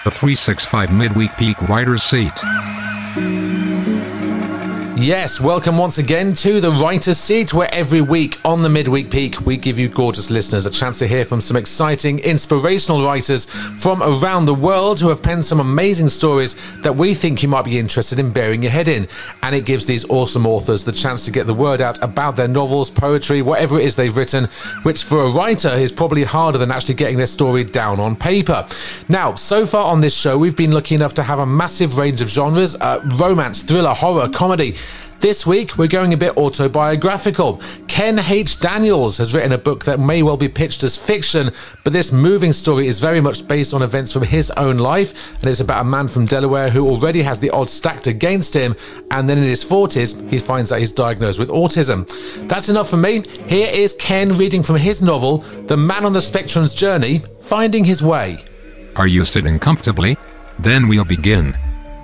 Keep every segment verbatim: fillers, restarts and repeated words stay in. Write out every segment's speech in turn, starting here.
the three sixty-five Midweek Peak Writer's Seat. Yes, welcome once again to the Writer's Seat, where every week on the Midweek Peak we give you gorgeous listeners a chance to hear from some exciting, inspirational writers from around the world who have penned some amazing stories that we think you might be interested in burying your head in. And it gives these awesome authors the chance to get the word out about their novels, poetry, whatever it is they've written, which for a writer is probably harder than actually getting their story down on paper. Now, so far on this show, we've been lucky enough to have a massive range of genres, uh, romance, thriller, horror, comedy. This week, we're going a bit autobiographical. Ken H. Daniels has written a book that may well be pitched as fiction, but this moving story is very much based on events from his own life, and it's about a man from Delaware who already has the odds stacked against him, and then in his forties, he finds that he's diagnosed with autism. That's enough for me. Here is Ken reading from his novel, The Man on the Spectrum's Journey, Finding His Way. Are you sitting comfortably? Then we'll begin.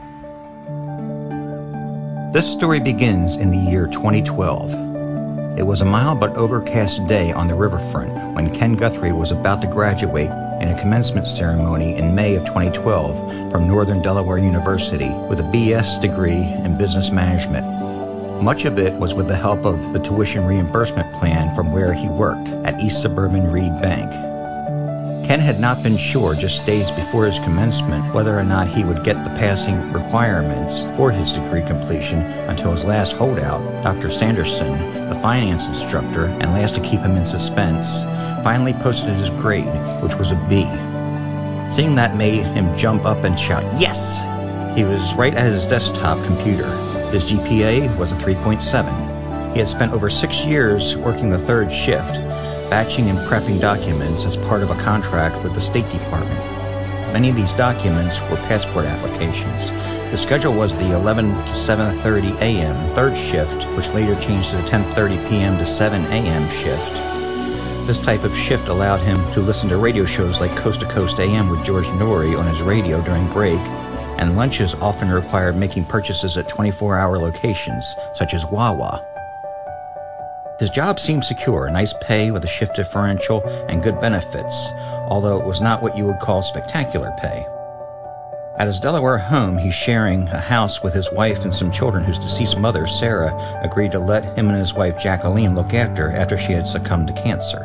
This story begins in the year twenty twelve. It was a mild but overcast day on the riverfront when Ken Guthrie was about to graduate in a commencement ceremony in May of twenty twelve from Northern Delaware University with a B S degree in business management. Much of it was with the help of the tuition reimbursement plan from where he worked at East Suburban Reed Bank. Ken had not been sure just days before his commencement whether or not he would get the passing requirements for his degree completion until his last holdout, Doctor Sanderson, the finance instructor, and last to keep him in suspense, finally posted his grade, which was a B. Seeing that made him jump up and shout, "Yes!" He was right at his desktop computer. His G P A was a three point seven. He had spent over six years working the third shift, batching and prepping documents as part of a contract with the State Department. Many of these documents were passport applications. The schedule was the eleven to seven thirty a.m. third shift, which later changed to the ten thirty p.m. to seven a.m. shift. This type of shift allowed him to listen to radio shows like Coast to Coast A M with George Norrie on his radio during break, and lunches often required making purchases at twenty-four hour locations, such as Wawa. His job seemed secure, nice pay with a shift differential and good benefits, although it was not what you would call spectacular pay. At his Delaware home, he's sharing a house with his wife and some children whose deceased mother, Sarah, agreed to let him and his wife, Jacqueline, look after after she had succumbed to cancer.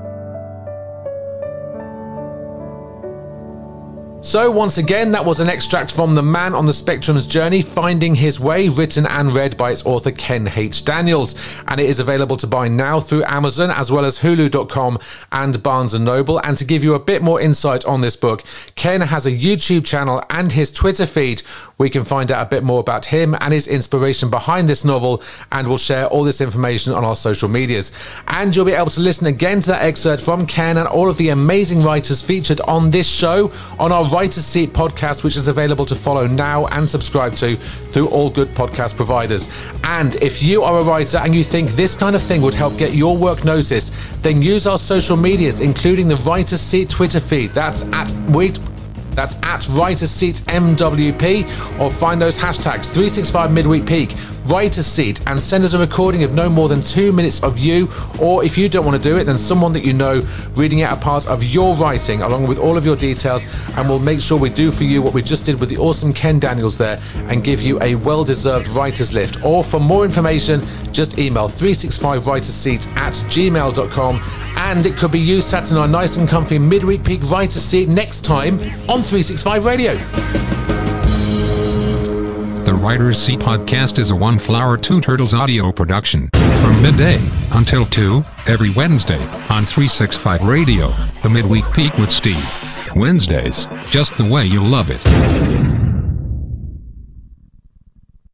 So once again, that was an extract from The Man on the Spectrum's Journey, Finding His Way, written and read by its author Ken H. Daniels. And it is available to buy now through Amazon as well as Hulu dot com and Barnes and Noble. And to give you a bit more insight on this book, Ken has a YouTube channel and his Twitter feed. We can find out a bit more about him and his inspiration behind this novel, and we'll share all this information on our social medias. And you'll be able to listen again to that excerpt from Ken and all of the amazing writers featured on this show on our Writer's Seat podcast, which is available to follow now and subscribe to through all good podcast providers. And if you are a writer and you think this kind of thing would help get your work noticed, then use our social medias, including the Writer's Seat Twitter feed. That's at wait. That's at Writer's Seat M W P, or find those hashtags three sixty-five Midweek Peak, Writer's Seat, and send us a recording of no more than two minutes of you, or if you don't want to do it, then someone that you know reading out a part of your writing along with all of your details, and we'll make sure we do for you what we just did with the awesome Ken Daniels there and give you a well-deserved writer's lift. Or for more information, just email three sixty-five writers seat at gmail dot com, and it could be you sat in our nice and comfy Midweek Peak Writer's Seat next time on three sixty-five Radio. The Writer's Seat podcast is a One Flower Two Turtles audio production. From midday until two, every Wednesday on three sixty-five Radio, the Midweek Peak with Steve. Wednesdays, just the way you love it.